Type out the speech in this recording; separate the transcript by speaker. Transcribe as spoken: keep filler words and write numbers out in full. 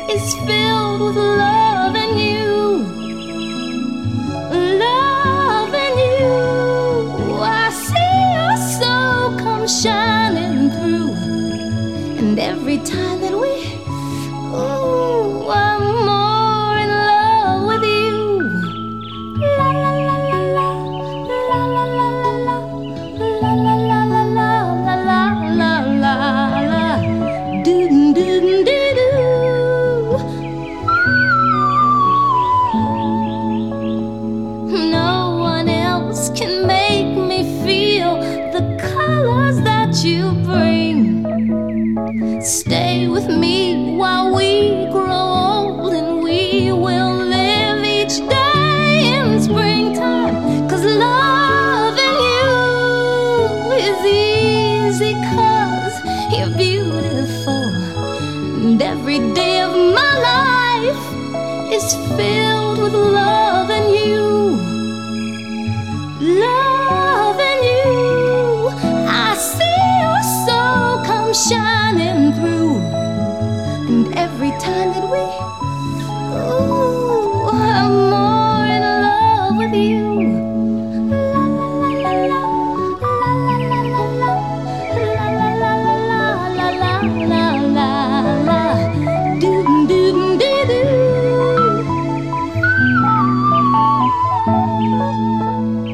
Speaker 1: is filled with love and you, love and you. I see your soul come shining through, and every time that we, ooh, I'm more in love with you. La la la la la, la la la la la, la la la la la, la la la la, do do do do do. No one else can make me feel the colors that you bring. Stay with me while we grow old, and we will live each day in springtime. 'Cause loving you is easy, 'cause you're beautiful, and every day of my life is filled with love and you, love and you. I see your soul come shining through, and every time that we, ooh, I'm more in love with you. La la la la la, la la la la la, la la la la la la la la, do do do do.